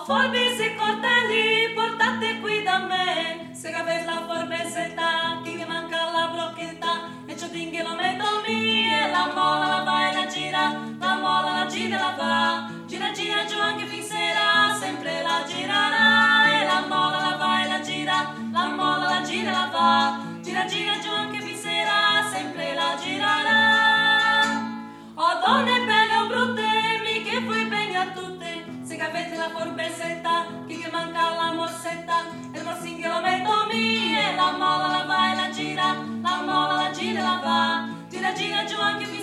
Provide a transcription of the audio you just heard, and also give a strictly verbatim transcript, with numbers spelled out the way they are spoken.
forbis e cortelli, portate qui da me. Se avete la forbesetta, chi vi manca la brocchetta, e ciò tinghe lo metto mie, la mola la va e la gira, la mola la gira e la va, gira gira giù anche fin sera, sempre la girerà, e la mola la va e la gira, la mola la gira e la va, gira gira giù anche fin sera, sempre la girerà. Oh donne belle o brutte, mi che fui bene a tutte, se avete la forbesetta, chi che manca la morsetta, e il morsinghio lo metto mie, la mola la va e la gira, la mola la gira e la va, gira gira giù anche